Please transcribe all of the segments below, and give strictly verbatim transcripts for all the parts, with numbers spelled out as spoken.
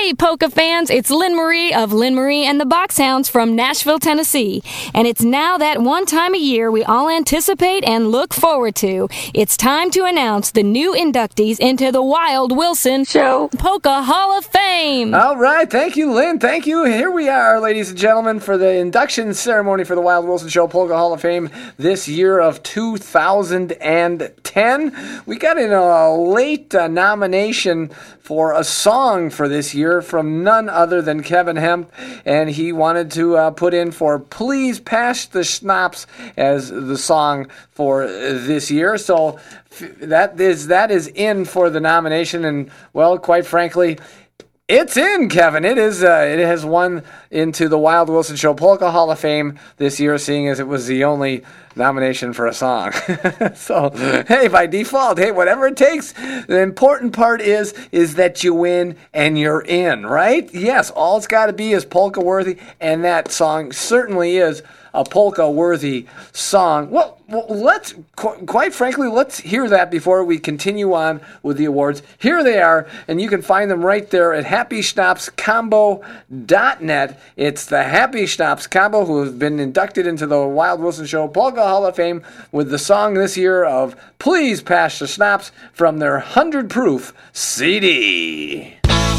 Hey, polka fans, it's Lynn Marie of Lynn Marie and the Boxhounds from Nashville, Tennessee. And it's now that one time a year we all anticipate and look forward to. It's time to announce the new inductees into the Wild Wilson Show Polka Hall of Fame. All right, thank you, Lynn. Thank you. Here we are, ladies and gentlemen, for the induction ceremony for the Wild Wilson Show Polka Hall of Fame this year of two thousand ten. We got in a late uh, nomination for a song for this year from none other than Kevin Hemp, and he wanted to uh, put in for Please Pass the Schnapps as the song for this year. So that is that is in for the nomination, and well, quite frankly, it's in, Kevin. It is. Uh, it has won into the Wild Wilson Show Polka Hall of Fame this year, seeing as it was the only nomination for a song. So, hey, by default, hey, whatever it takes. The important part is is that you win and you're in, right? Yes, all it's got to be is polka worthy, and that song certainly is a polka-worthy song. Well, well let's, qu- quite frankly, let's hear that before we continue on with the awards. Here they are, and you can find them right there at happy schnapps combo dot net. It's the Happy Schnapps Combo, who have been inducted into the Wild Wilson Show Polka Hall of Fame with the song this year of Please Pass the Schnapps from their one hundred proof C D.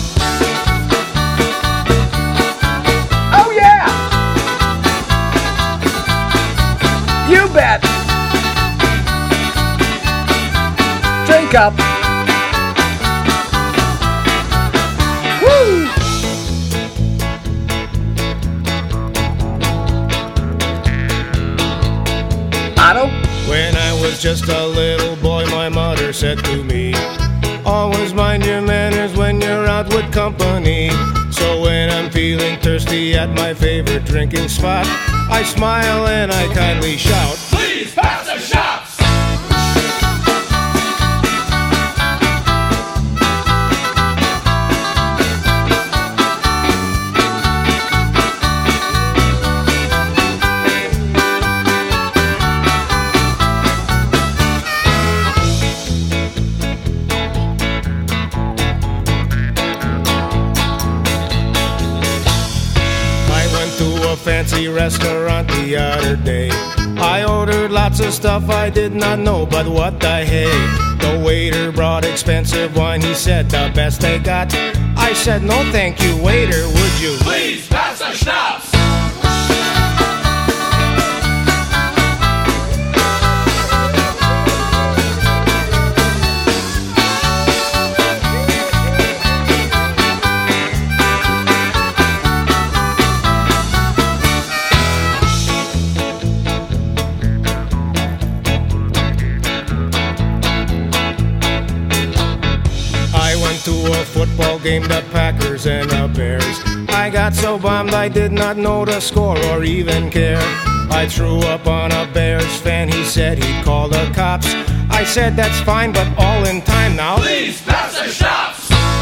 Oh, yeah! You bet! Drink up! Woo! Otto? When I was just a little boy, my mother said to me, always mind your manners when you're out with company. So when I'm feeling thirsty at my favorite drinking spot, I smile and I kindly shout, please pass the schnapps! Fancy restaurant the other day. I ordered lots of stuff I did not know, but what the hey. The waiter brought expensive wine, he said the best they got. I said no thank you, waiter, would you please pass the schnapps? To a football game, the Packers and the Bears. I got so bummed I did not know the score or even care. I threw up on a Bears fan, he said he'd call the cops. I said that's fine, but all in time now. Please pass the schnapps!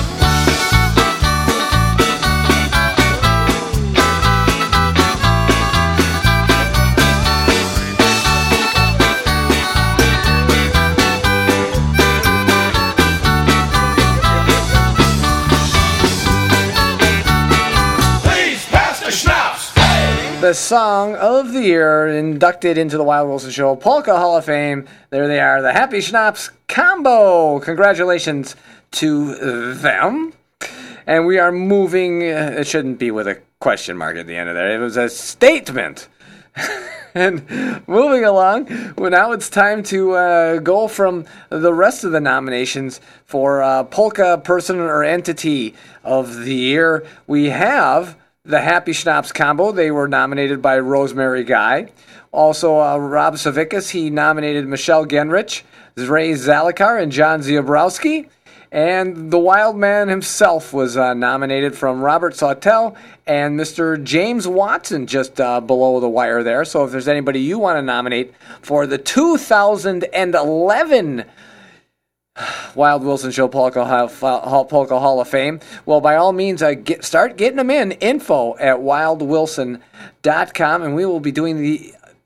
The song of the year inducted into the Wild Wilson Show Polka Hall of Fame. There they are, the Happy Schnapps Combo. Congratulations to them. And we are moving, uh, it shouldn't be with a question mark at the end of there. It was a statement. And moving along, well, now it's time to uh, go from the rest of the nominations for uh, Polka Person or Entity of the Year. We have the Happy Schnapps Combo. They were nominated by Rosemary Guy. Also, uh, Rob Savickas, he nominated Michelle Genrich, Ray Zalakar, and John Ziobrowski. And the Wild Man himself was uh, nominated from Robert Sawtell and Mister James Watson just uh, below the wire there. So if there's anybody you want to nominate for the two thousand eleven Wild Wilson Show Polka Hall, Polka Hall of Fame, well, by all means, uh, get, start getting them in. Info at wild wilson dot com, and we will be doing the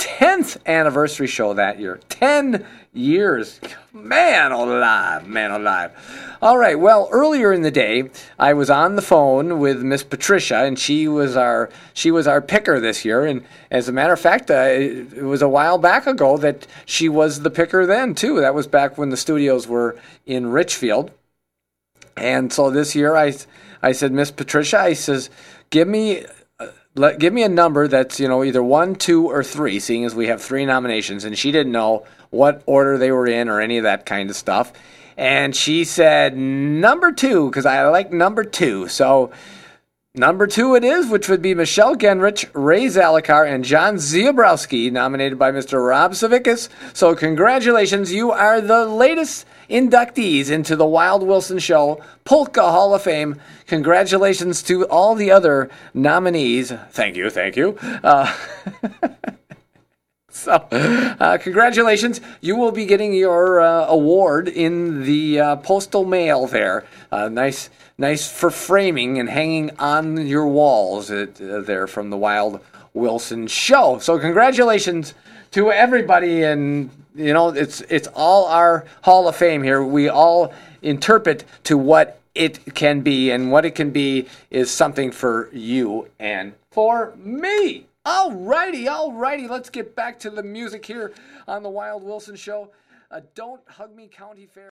tenth anniversary show that year. ten years. Man alive, man alive. All right, well, earlier in the day, I was on the phone with Miss Patricia, and she was our she was our picker this year. And as a matter of fact, uh, it, it was a while back ago that she was the picker then, too. That was back when the studios were in Richfield. And so this year, I, I said, Miss Patricia, I says, give me... Let, give me a number that's, you know, either one, two, or three, seeing as we have three nominations. And she didn't know what order they were in or any of that kind of stuff. And she said number two, because I like number two. So number two it is, which would be Michelle Genrich, Ray Zalakar, and John Ziobrowski, nominated by Mister Rob Savickas. So congratulations, you are the latest inductees into the Wild Wilson Show Polka Hall of Fame. Congratulations to all the other nominees. Thank you, thank you. Uh, so, uh, congratulations. You will be getting your uh, award in the uh, postal mail there. Uh, nice, nice for framing and hanging on your walls uh, there from the Wild Wilson Show. So, congratulations to everybody, and you know it's it's all our Hall of Fame here. We all interpret to what it can be, and what it can be is something for you and for me. All righty, all righty. Let's get back to the music here on the Wild Wilson Show. Uh, Don't Hug Me County Fair.